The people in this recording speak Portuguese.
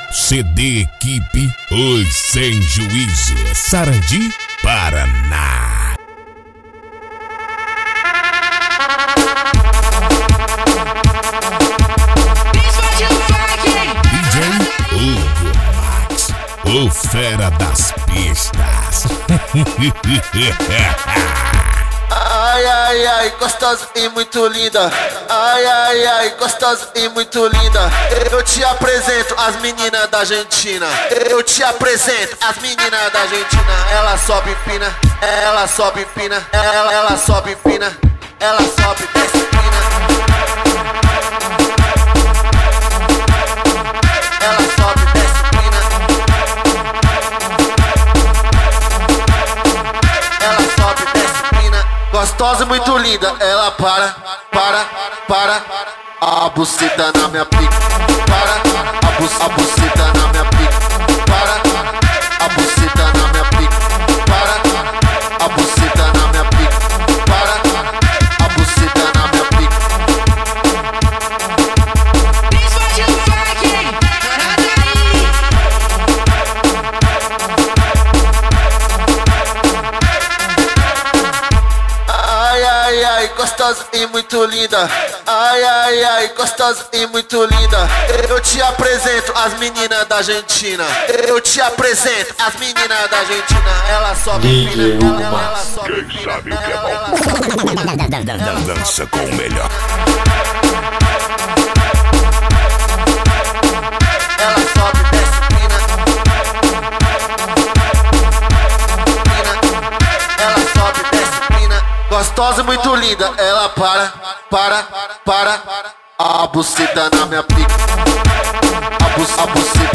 CD Equipe Os Sem Juízo, Sarandi, Paraná. DJ Hugo Max, o fera das pistas. Ai, ai, ai, gostosa e muito linda. Ai, ai, ai, gostosa e muito linda. Eu te apresento as meninas da Argentina. Eu te apresento as meninas da Argentina. Ela sobe empina, ela sobe empina, ela sobe empina, ela sobe desce empina. Ela sobe desce empina. Ela sobe desce empina. Gostosa e muito linda, ela para. A buceta na minha pica. A buceta na minha pica. A buceta na minha pica. A buceta na minha pica. A buceta na minha pica. Ai, ai, ai, gostosa e muito linda. Ai, ai, ai, gostosa e muito linda. Eu te apresento as meninas da Argentina. Eu te apresento as meninas da Argentina. Ela sobe empina, ela sobe Quem sabe o que é bom? Dança com o melhor. Ela sobe desce empina. Ela sobe desce empina. Gostosa e muito linda, ela para. A buceta na minha pica. A buceta